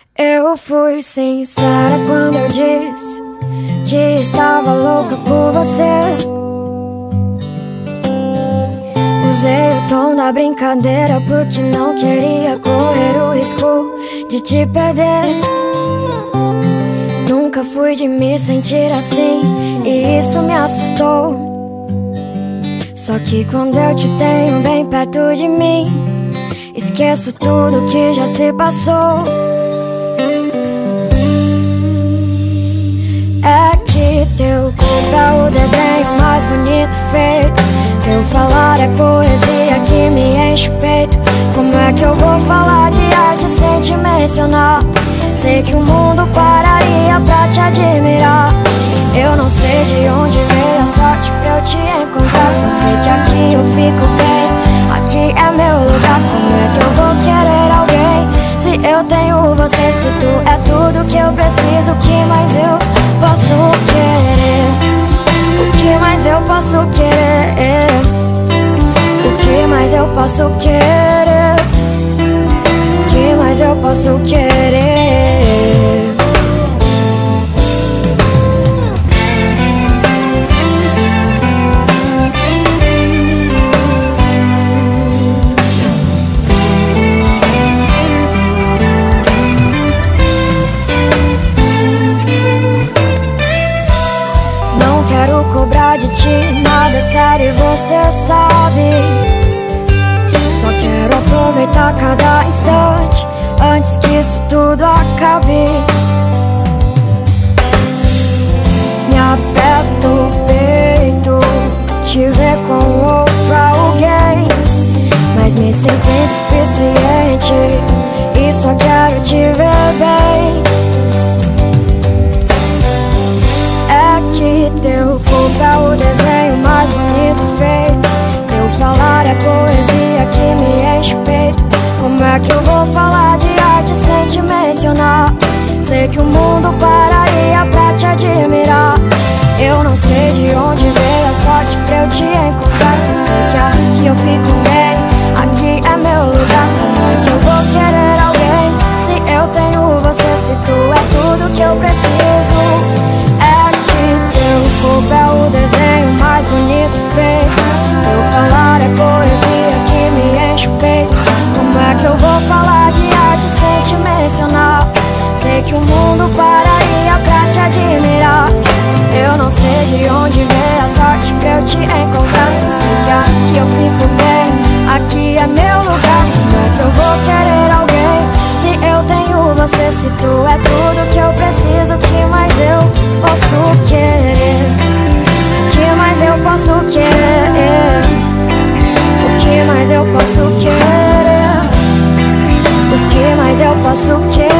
Eu fui sincera quando eu disse que estava louca por você. Usei o tom da brincadeira porque não queria correr o risco de te perder. Nunca fui de me sentir assim e isso me assustou. Só que quando eu te tenho bem perto de mim, esqueço tudo que já se passou. É que teu corpo é o desenho mais bonito feito. Teu falar é poesia que me enche o peito. Como é que eu vou falar de arte sem te mencionar? Sei que o mundo pararia pra te admirar. Eu não sei de onde veio a sorte pra eu te encontrar. Só sei que aqui eu fico bem, aqui é meu lugar. Como é que eu vou querer alguém se eu tenho você? Se tu é tudo que eu preciso, o que mais eu posso querer? O que mais eu posso querer? O que mais eu posso querer? O que mais eu posso querer? Não quero cobrar de ti nada sério, você sabe. Só quero aproveitar cada instante antes que isso tudo acabe. Me aperta o peito, te ver com outro alguém, mas me sinto insuficiente e só quero te ver bem. Teu corpo é o desenho mais bonito feito. Teu falar é poesia que me enche o peito. Como é que eu vou falar de arte sem te mencionar? Sei que o mundo pararia pra te admirar. Eu não sei de onde veio a sorte pra eu te encontrar. Só sei que aqui eu fico bem, aqui é meu lugar. Como é que eu vou querer alguém se eu tenho você? Se tu é tudo que eu preciso. Teu corpo é o desenho mais bonito feito. Teu falar é poesia que me enche o peito. Como é que eu vou falar de arte sem te mencionar? Sei que o mundo pararia pra te admirar. Eu não sei de onde veio a sorte pra eu te encontrar. Só sei que aqui eu fico bem, aqui é meu lugar. Como é que eu vou querer alguém se eu tenho você? Se tu é tudo que eu preciso, o que mais eu posso querer? O que mais eu posso querer? O que mais eu posso querer? O que mais eu posso querer?